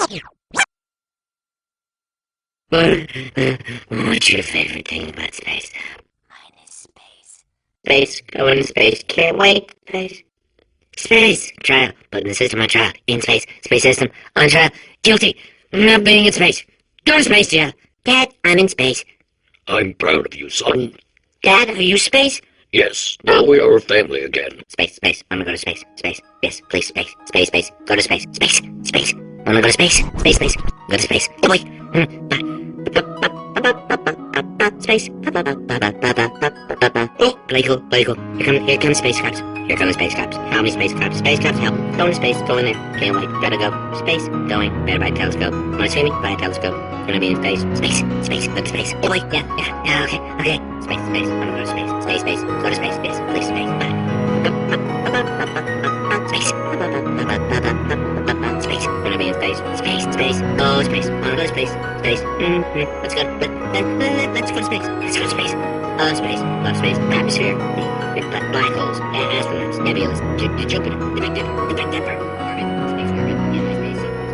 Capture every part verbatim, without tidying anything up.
What's your favorite thing about space? Mine is space. Space, going to space, can't wait. Space. Space, trial, put in the system on trial, in space, space system, on trial, guilty, not being in space. Go to space, jail. Dad, I'm in space. I'm proud of you, son. Dad, are you space? Yes, now we are a family again. Space, space, I'm gonna go to space, space, yes, please, space, space, space, go to space, space, space, I'm gonna go to space, space, space, go to space, oh wait, space, oh, play cool, play cool, here come, here come space crabs, here come the space crabs, how many space crabs, space crabs, help, going to space, go in there, can't wait, gotta go, space, going, better buy a telescope, wanna see me, buy a telescope, gonna be in space, space, space, go to space, oh wait, yeah, yeah, yeah, okay, okay, space, space, I'm gonna go to space, space, space, go to space, yes, please, space, space, space, gonna be in space, space, space, oh, space, wanna go to space, space, mm-hmm, let's go, let, let, let, let's go to space, let's go to space, oh, space, love space, atmosphere, black, black holes, astronauts, nebulas, Ju- Jupiter, the Big Dipper, the Big Dipper, orbit, space, orbit, anti-space sequence.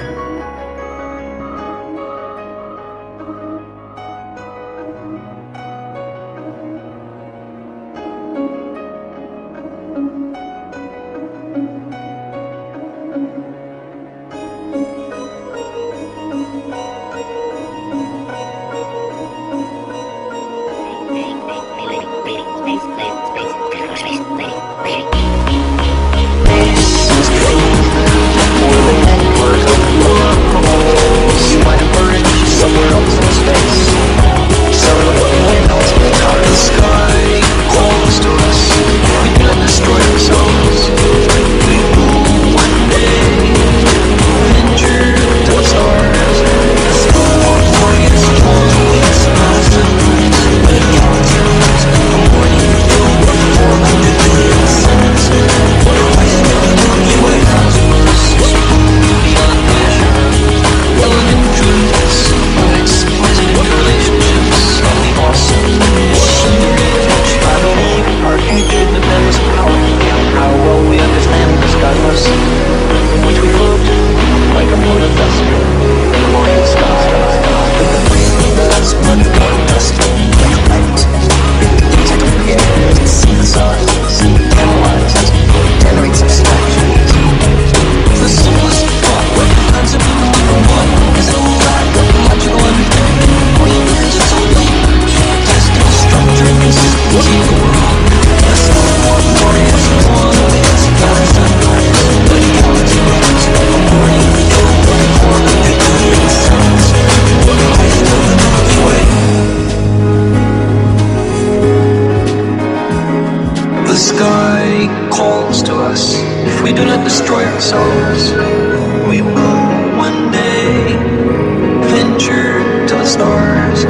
If we do not destroy ourselves, we will one day venture to the stars.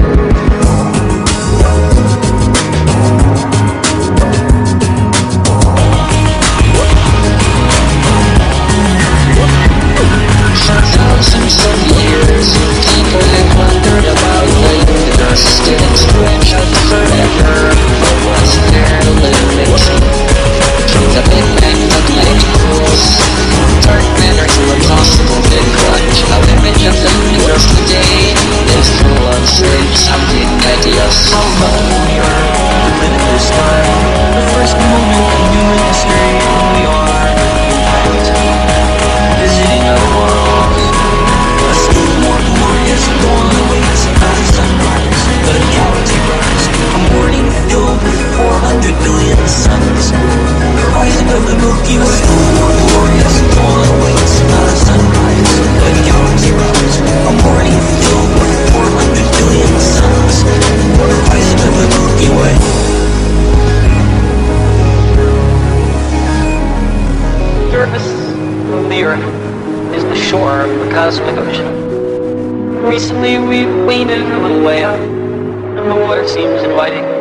For thousands of years, people have wondered about the universe. Did it stretch out forever, or was there a limit? From the Big Bang to black holes, dark matter to a possible big crunch. Our image of the universe today is full of strange sounding ideas. How long we are, the limitless time, the first moment in human history, we are, in fact, visiting other worlds. A school more glorious dawn awaits at sunrise. Let a galaxy rise, a morning filled with four hundred billion suns. Rising of the Milky Way, more glorious dawn awaits not a sunrise, but a galaxy rise, a morning filled with four hundred billion suns, the rising of the Milky Way. The surface of the Earth is the shore of the cosmic ocean. Recently we've waded a little way up, and the water seems inviting.